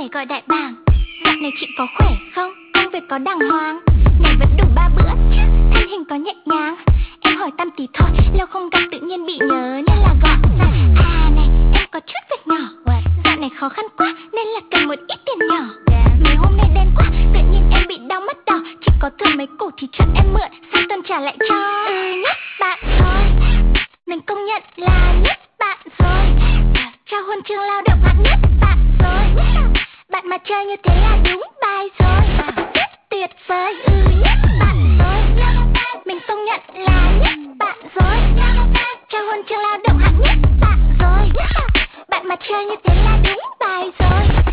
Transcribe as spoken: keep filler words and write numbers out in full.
này gọi đại bàng. Dạo này chị có khỏe không? Công việc có đàng hoàng? Ngày vẫn đủ ba bữa chứ? Thân hình có nhẹ nhàng? Em hỏi tăm tí thôi, lâu không gặp tự nhiên bị nhớ nên là gọi ra. À này, em có chút việc nhỏ. Dạo này khó khăn quá nên là cần một ít tiền nhỏ. Mấy hôm nay đen quá, tự nhiên em bị đau mắt đỏ. Chị có thừa mấy củ thì cho em mượn, sang tuần trả lại cho. Ừ nhất bạn thôi, mình công nhận là nhất bạn rồi. Trao huân chương lao động hạng nhất bạn rồi. Bạn mà chơi như thế là đúng bài rồi. Rất tuyệt vời, ừ nhất bạn rồi. Mình công nhận là nhất bạn rồi. Trao huân chương lao động hạng nhất bạn rồi. Bạn mà chơi như thế là đúng bài rồi.